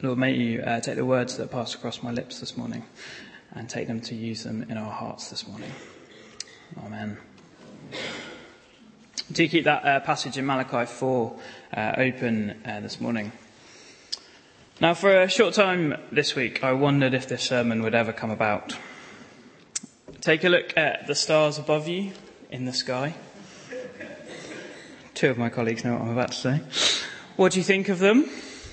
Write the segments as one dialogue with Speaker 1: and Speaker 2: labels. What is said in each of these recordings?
Speaker 1: Lord, may you take the words that passed across my lips this morning and take them to use them in our hearts this morning. Amen. Do keep that passage in Malachi 4 open this morning. Now, for a short time this week, I wondered if this sermon would ever come about. Take a look at the stars above you in the sky. Two of my colleagues know what I'm about to say. What do you think of them?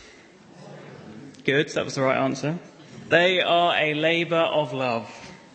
Speaker 1: Good, that was the right answer. They are a labour of love.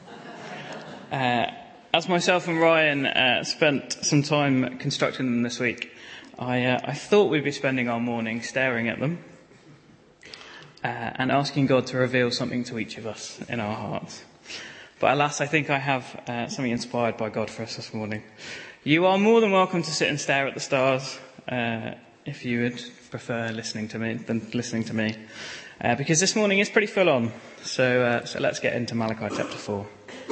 Speaker 1: As myself and Ryan spent some time constructing them this week, I thought we'd be spending our morning staring at them and asking God to reveal something to each of us in our hearts. But alas, I think I have something inspired by God for us this morning. You are more than welcome to sit and stare at the stars if you would prefer listening to me than listening to me. Because this morning is pretty full on. So let's get into Malachi chapter 4.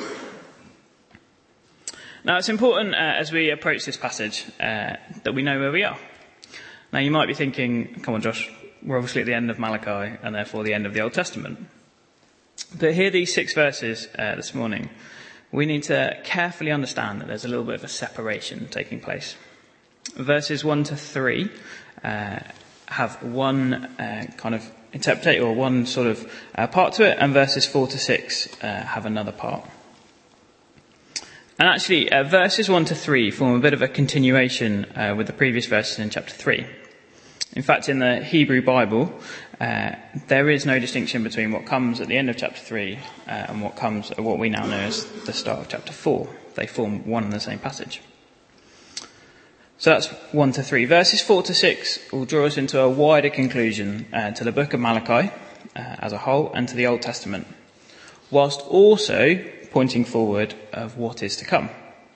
Speaker 1: Now it's important as we approach this passage that we know where we are. Now you might be thinking, come on Josh, we're obviously at the end of Malachi and therefore the end of the Old Testament. But here these 6 verses this morning, we need to carefully understand that there's a little bit of a separation taking place. Verses 1 to 3 have one kind of interpretation or one sort of part to it, and verses 4 to 6 have another part. And actually, verses 1 to 3 form a bit of a continuation with the previous verses in chapter 3. In fact, in the Hebrew Bible, there is no distinction between what comes at the end of chapter 3 and what comes at what we now know as the start of chapter 4. They form one and the same passage. So that's 1 to 3. Verses 4 to 6 will draw us into a wider conclusion to the book of Malachi as a whole and to the Old Testament, whilst also pointing forward of what is to come.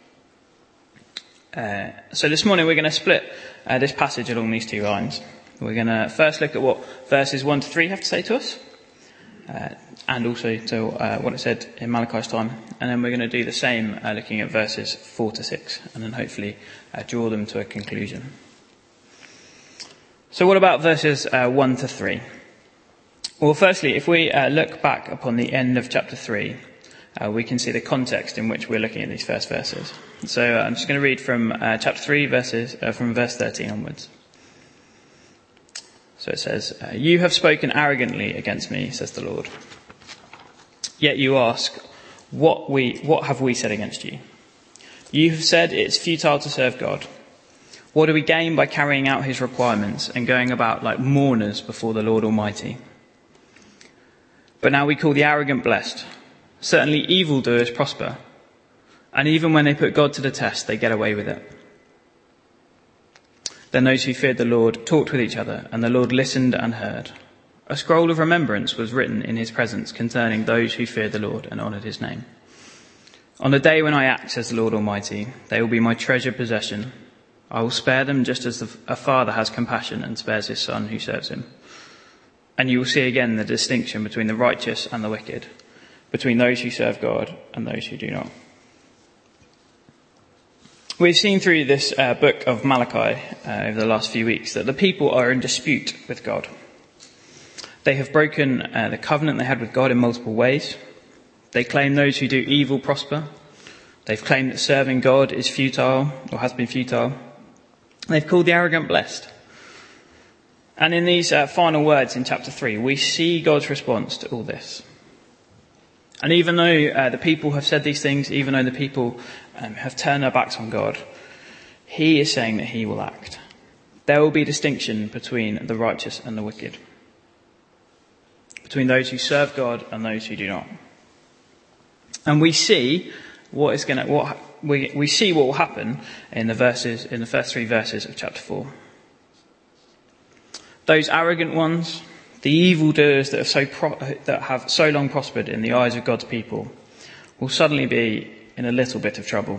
Speaker 1: So this morning we're going to split this passage along these 2 lines. We're going to first look at what verses 1 to 3 have to say to us, and also to what it said in Malachi's time. And then we're going to do the same looking at verses 4 to 6, and then hopefully draw them to a conclusion. So what about verses 1 to 3? Well, firstly, if we look back upon the end of chapter 3, we can see the context in which we're looking at these first verses. So I'm just going to read from chapter 3, from verse 13 onwards. So it says, "You have spoken arrogantly against me, says the Lord. Yet you ask, what have we said against you? You have said it's futile to serve God. What do we gain by carrying out his requirements and going about like mourners before the Lord Almighty? But now we call the arrogant blessed. Certainly evildoers prosper. And even when they put God to the test, they get away with it. Then those who feared the Lord talked with each other, and the Lord listened and heard. A scroll of remembrance was written in his presence concerning those who feared the Lord and honoured his name. On the day when I act, says the Lord Almighty, they will be my treasured possession. I will spare them just as a father has compassion and spares his son who serves him. And you will see again the distinction between the righteous and the wicked, between those who serve God and those who do not." We've seen through this book of Malachi over the last few weeks that the people are in dispute with God. They have broken the covenant they had with God in multiple ways. They claim those who do evil prosper. They've claimed that serving God is futile or has been futile. They've called the arrogant blessed. And in these final words in chapter 3, we see God's response to all this. And even though the people have said these things, even though the people have turned their backs on God, he is saying that he will act. There will be a distinction between the righteous and the wicked, between those who serve God and those who do not. And we see what will happen in the first 3 verses of chapter 4. Those arrogant ones, the evildoers that have so long prospered in the eyes of God's people, will suddenly be in a little bit of trouble.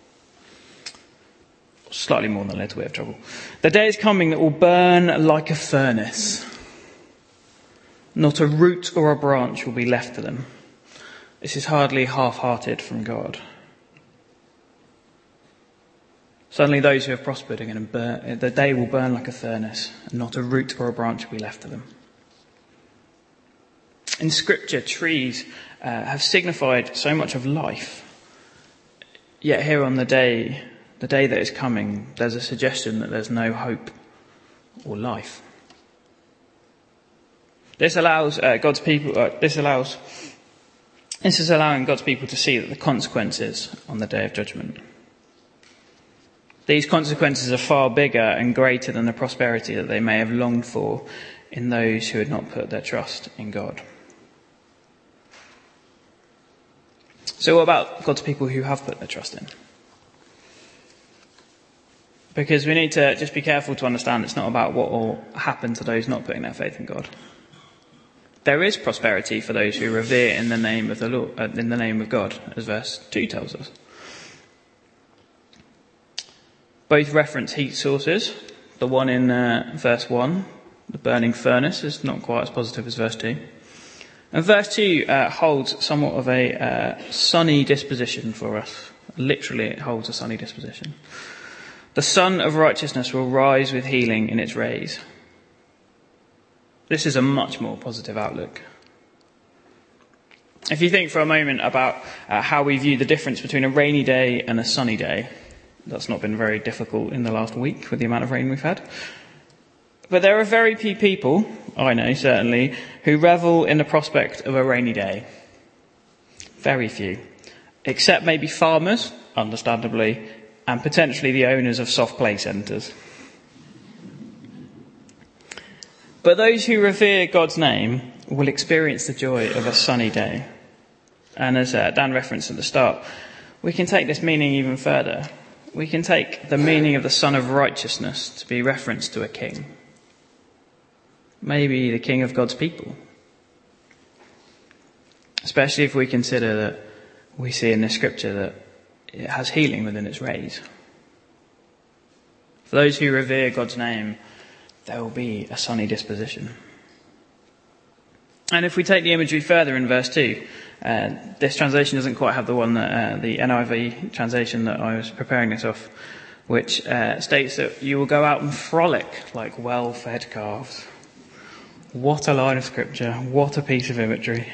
Speaker 1: Slightly more than a little bit of trouble. The day is coming that will burn like a furnace. Not a root or a branch will be left to them. This is hardly half-hearted from God. Suddenly those who have prospered are going to burn. The day will burn like a furnace, and not a root or a branch will be left to them. In Scripture, trees have signified so much of life. Yet here on the day that is coming, there's a suggestion that there's no hope or life. This is allowing God's people to see that the consequences on the day of judgment. These consequences are far bigger and greater than the prosperity that they may have longed for in those who had not put their trust in God. So what about God's people who have put their trust in? Because we need to just be careful to understand it's not about what will happen to those not putting their faith in God. There is prosperity for those who revere in the name of the Lord, in the name of God, as verse 2 tells us. Both reference heat sources. The one in verse 1, the burning furnace, is not quite as positive as verse 2. And verse 2 holds somewhat of a sunny disposition for us. Literally, it holds a sunny disposition. The sun of righteousness will rise with healing in its rays. This is a much more positive outlook. If you think for a moment about how we view the difference between a rainy day and a sunny day, that's not been very difficult in the last week with the amount of rain we've had. But there are very few people, I know certainly, who revel in the prospect of a rainy day. Very few. Except maybe farmers, understandably, and potentially the owners of soft play centres. But those who revere God's name will experience the joy of a sunny day. And as Dan referenced at the start, we can take this meaning even further. We can take the meaning of the Son of Righteousness to be referenced to a king. Maybe the king of God's people. Especially if we consider that we see in the scripture that it has healing within its rays. For those who revere God's name, there will be a sunny disposition. And if we take the imagery further in verse 2, this translation doesn't quite have the one that the NIV translation that I was preparing this off, which states that you will go out and frolic like well-fed calves. What a line of scripture. What a piece of imagery.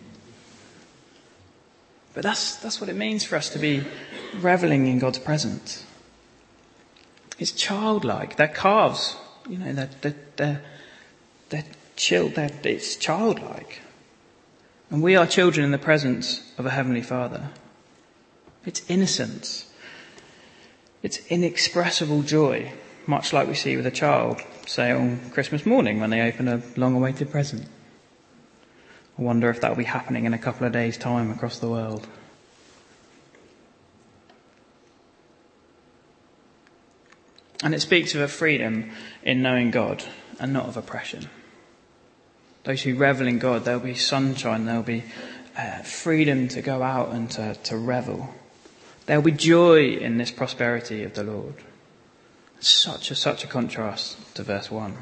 Speaker 1: But that's what it means for us to be reveling in God's presence. It's childlike. They're calves. You know, they're chilled. It's childlike. And we are children in the presence of a Heavenly Father. It's innocence. It's inexpressible joy, much like we see with a child, say on Christmas morning when they open a long-awaited present. I wonder if that will be happening in a couple of days' time across the world. And it speaks of a freedom in knowing God and not of oppression. Those who revel in God, there'll be sunshine, there'll be freedom to go out and to revel. There'll be joy in this prosperity of the Lord. Such a contrast to verse 1.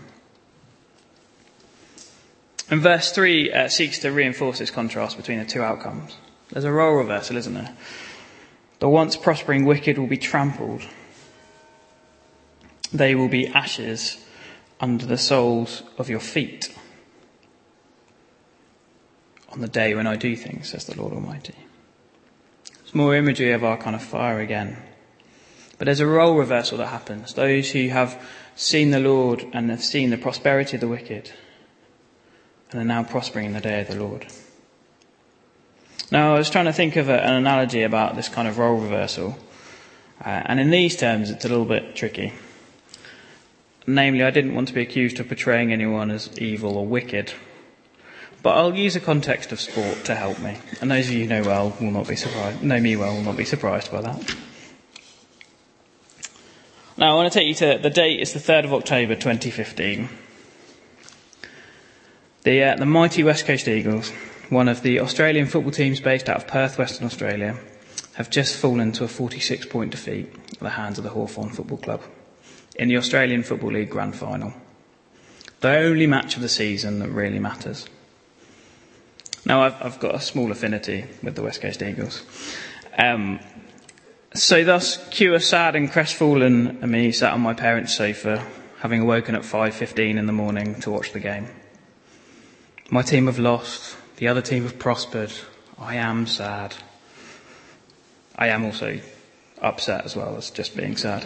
Speaker 1: And verse 3 seeks to reinforce this contrast between the two outcomes. There's a role reversal, isn't there? The once prospering wicked will be trampled. They will be ashes under the soles of your feet on the day when I do things, says the Lord Almighty. It's more imagery of our kind of fire again. But there's a role reversal that happens. Those who have seen the Lord and have seen the prosperity of the wicked and are now prospering in the day of the Lord. Now, I was trying to think of an analogy about this kind of role reversal. And in these terms, it's a little bit tricky. Namely, I didn't want to be accused of portraying anyone as evil or wicked. But I'll use a context of sport to help me. And those of you who know me well will not be surprised by that. Now, I want to take you to the date. It's the 3rd of October 2015. The mighty West Coast Eagles, one of the Australian football teams based out of Perth, Western Australia, have just fallen to a 46-point defeat at the hands of the Hawthorn Football Club in the Australian Football League Grand Final. The only match of the season that really matters. Now, I've got a small affinity with the West Coast Eagles. So thus, cue a sad and crestfallen me sat on my parents' sofa, having awoken at 5:15 in the morning to watch the game. My team have lost. The The other team have prospered. I am sad. I am also upset as well as just being sad.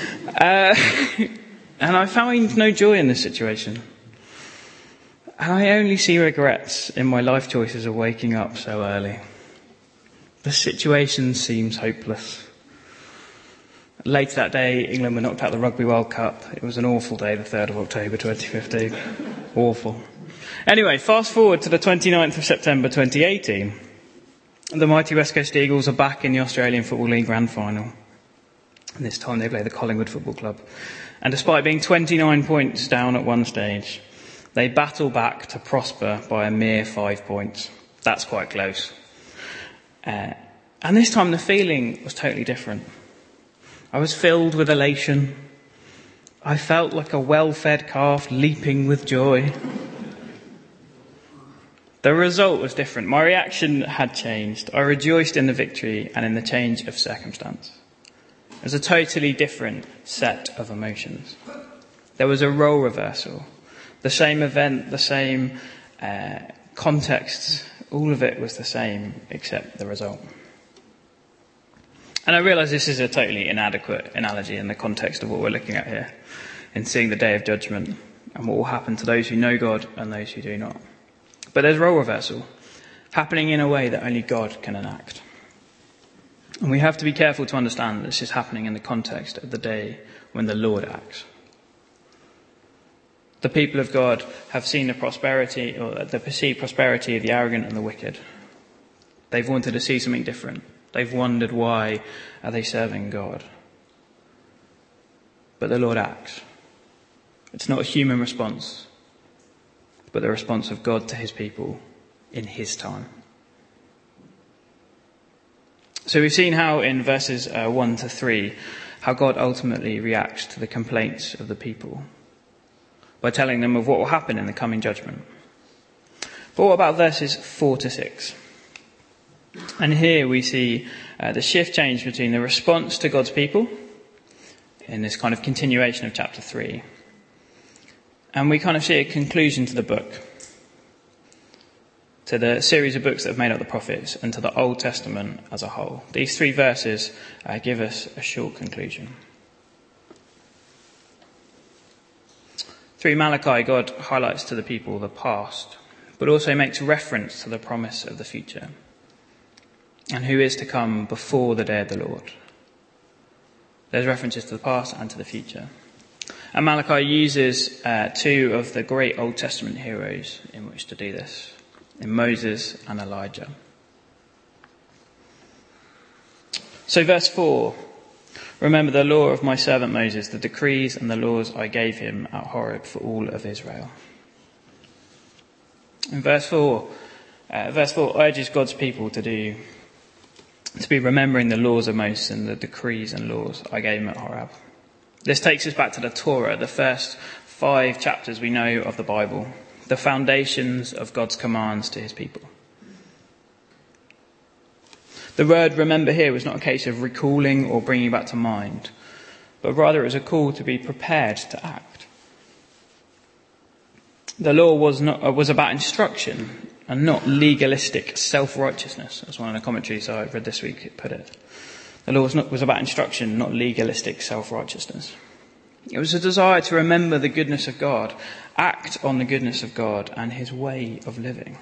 Speaker 1: And I find no joy in this situation. And I only see regrets in my life choices of waking up so early. The situation seems hopeless. Later that day, England were knocked out of the Rugby World Cup. It was an awful day, the 3rd of October 2015. Awful. Anyway, fast forward to the 29th of September 2018. The mighty West Coast Eagles are back in the Australian Football League Grand Final. And this time they play the Collingwood Football Club. And despite being 29 points down at one stage, they battle back to prosper by a mere 5 points. That's quite close. And this time the feeling was totally different. I was filled with elation. I felt like a well-fed calf leaping with joy. The result was different. My reaction had changed. I rejoiced in the victory and in the change of circumstance. It was a totally different set of emotions. There was a role reversal. The same event, the same context, all of it was the same except the result. And I realise this is a totally inadequate analogy in the context of what we're looking at here, in seeing the day of judgment and what will happen to those who know God and those who do not. But there's role reversal happening in a way that only God can enact. And we have to be careful to understand that this is happening in the context of the day when the Lord acts. The people of God have seen the prosperity, or the perceived prosperity of the arrogant and the wicked. They've wanted to see something different. They've wondered, why are they serving God? But the Lord acts. It's not a human response, but the response of God to his people in his time. So we've seen how in verses 1 to 3, how God ultimately reacts to the complaints of the people by telling them of what will happen in the coming judgment. But what about verses 4 to 6? And here we see the shift change between the response to God's people in this kind of continuation of chapter 3. And we kind of see a conclusion to the book, to the series of books that have made up the prophets, and to the Old Testament as a whole. These 3 verses give us a short conclusion. Through Malachi, God highlights to the people the past, but also makes reference to the promise of the future, and who is to come before the day of the Lord. There's references to the past and to the future. And Malachi uses 2 of the great Old Testament heroes in which to do this, in Moses and Elijah. So verse 4, remember the law of my servant Moses, the decrees and the laws I gave him at Horeb for all of Israel. In verse 4 urges God's people to be remembering the laws of Moses and the decrees and laws I gave him at Horeb. This takes us back to the Torah, the first 5 chapters we know of the Bible, the foundations of God's commands to his people. The word remember here was not a case of recalling or bringing back to mind, but rather it was a call to be prepared to act. The law was about instruction and not legalistic self-righteousness, as one of the commentaries I read this week put it. The law was about instruction, not legalistic self-righteousness. It was a desire to remember the goodness of God, act on the goodness of God and his way of living.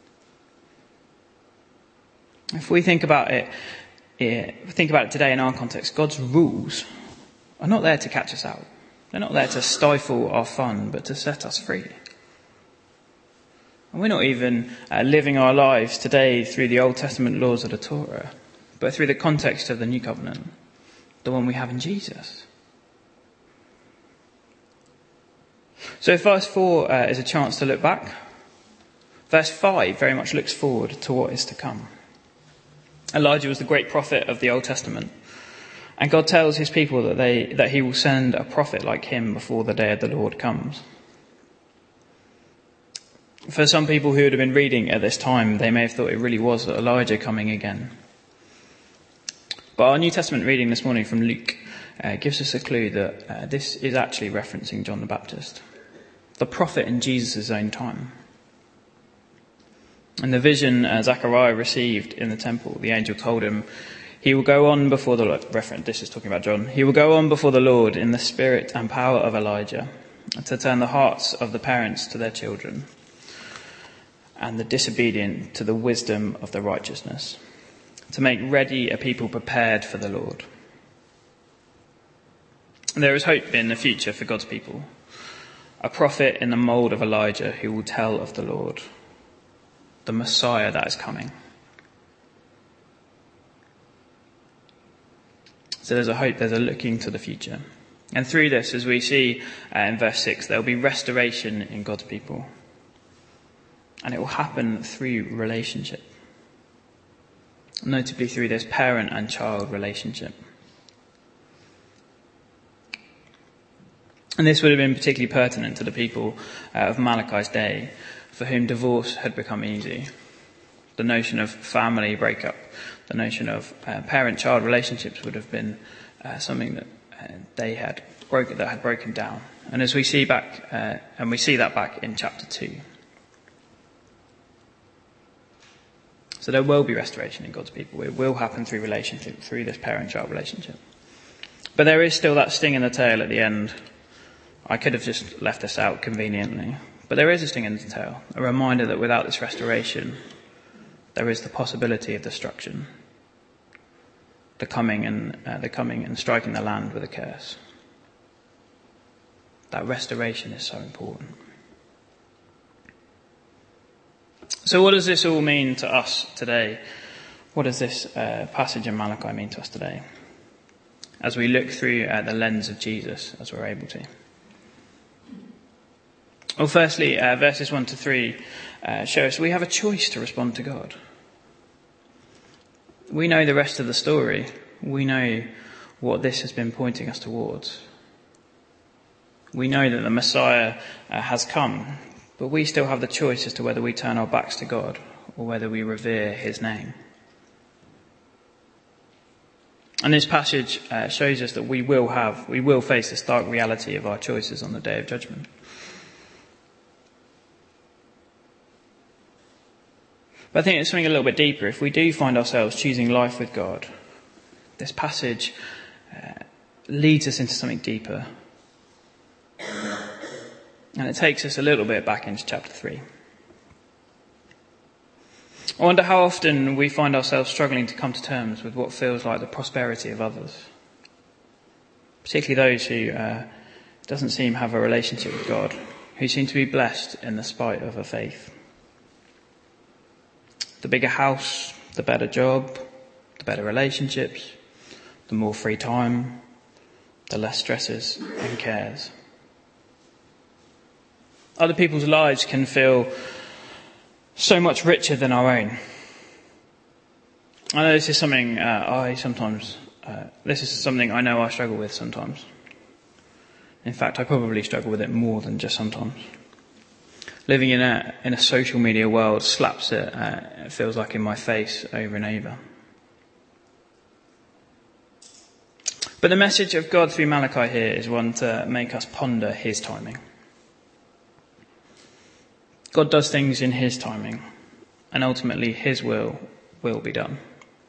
Speaker 1: If we think about it today in our context, God's rules are not there to catch us out. They're not there to stifle our fun, but to set us free. And we're not even living our lives today through the Old Testament laws of the Torah, but through the context of the New Covenant, the one we have in Jesus. So verse 4 is a chance to look back. Verse 5 very much looks forward to what is to come. Elijah was the great prophet of the Old Testament, and God tells his people that he will send a prophet like him before the day of the Lord comes. For some people who would have been reading at this time, they may have thought it really was Elijah coming again. But our New Testament reading this morning from Luke gives us a clue that this is actually referencing John the Baptist, the prophet in Jesus' own time. In the vision Zechariah received in the temple, the angel told him, he will go on before the Lord, this is talking about John, he will go on before the Lord in the spirit and power of Elijah, to turn the hearts of the parents to their children, and the disobedient to the wisdom of the righteousness, to make ready a people prepared for the Lord. There is hope in the future for God's people, a prophet in the mould of Elijah who will tell of the Lord, the Messiah that is coming. So there's a hope, there's a looking to the future. And through this, as we see in verse 6, there will be restoration in God's people. And it will happen through relationship. Notably through this parent and child relationship. And this would have been particularly pertinent to the people of Malachi's day, for whom divorce had become easy. The notion of family breakup, the notion of parent-child relationships would have been something that had broken down. And as we see back, and we see that back in chapter 2. So there will be restoration in God's people. It will happen through relationship, through this parent-child relationship. But there is still that sting in the tail at the end. I could have just left this out conveniently. But there is a sting in the tail, a reminder that without this restoration, there is the possibility of destruction. The coming and striking the land with a curse. That restoration is so important. So what does this all mean to us today? What does this passage in Malachi mean to us today? As we look through the lens of Jesus, as we're able to. Well, firstly, verses 1 to 3 show us we have a choice to respond to God. We know the rest of the story. We know what this has been pointing us towards. We know that the Messiah has come, but we still have the choice as to whether we turn our backs to God or whether we revere his name. And this passage shows us that we will face the stark reality of our choices on the day of judgment. But I think it's something a little bit deeper. If we do find ourselves choosing life with God, this passage leads us into something deeper. And it takes us a little bit back into chapter 3. I wonder how often we find ourselves struggling to come to terms with what feels like the prosperity of others. Particularly those who doesn't seem to have a relationship with God, who seem to be blessed in the spite of a faith. The bigger house, the better job, the better relationships, the more free time, the less stresses and cares. Other people's lives can feel so much richer than our own. I know this is something this is something I know I struggle with sometimes. In fact, I probably struggle with it more than just sometimes. Living in a social media world slaps it feels like in my face over and over. But the message of God through Malachi here is one to make us ponder his timing. God does things in his timing, and ultimately his will be done.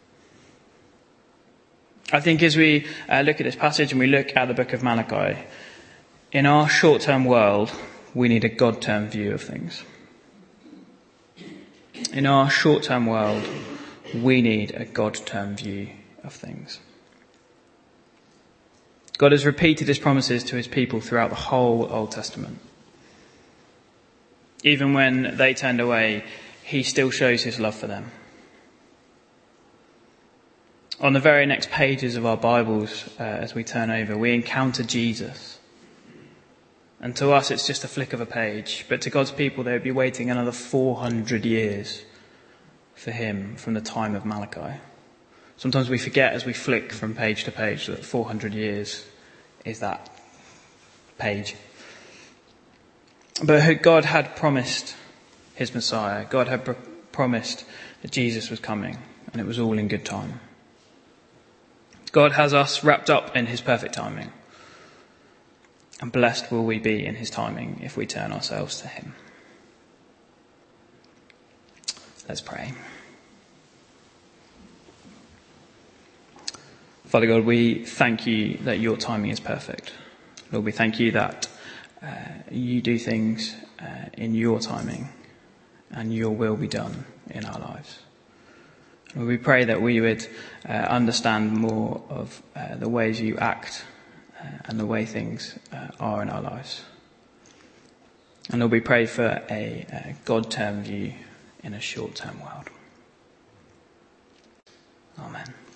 Speaker 1: I think as we look at this passage and we look at the book of Malachi, in our short-term world, we need a God-term view of things. In our short-term world, we need a God-term view of things. God has repeated his promises to his people throughout the whole Old Testament. Even when they turned away, he still shows his love for them. On the very next pages of our Bibles, as we turn over, we encounter Jesus. And to us, it's just a flick of a page. But to God's people, they would be waiting another 400 years for him from the time of Malachi. Sometimes we forget as we flick from page to page that 400 years is that page. But God had promised his Messiah. God had promised that Jesus was coming, and it was all in good time. God has us wrapped up in his perfect timing. And blessed will we be in his timing if we turn ourselves to him. Let's pray. Father God, we thank you that your timing is perfect. Lord, we thank you that you do things in your timing and your will be done in our lives. Lord, we pray that we would understand more of the ways you act and the way things are in our lives. And Lord, we pray for a God-term view in a short-term world. Amen.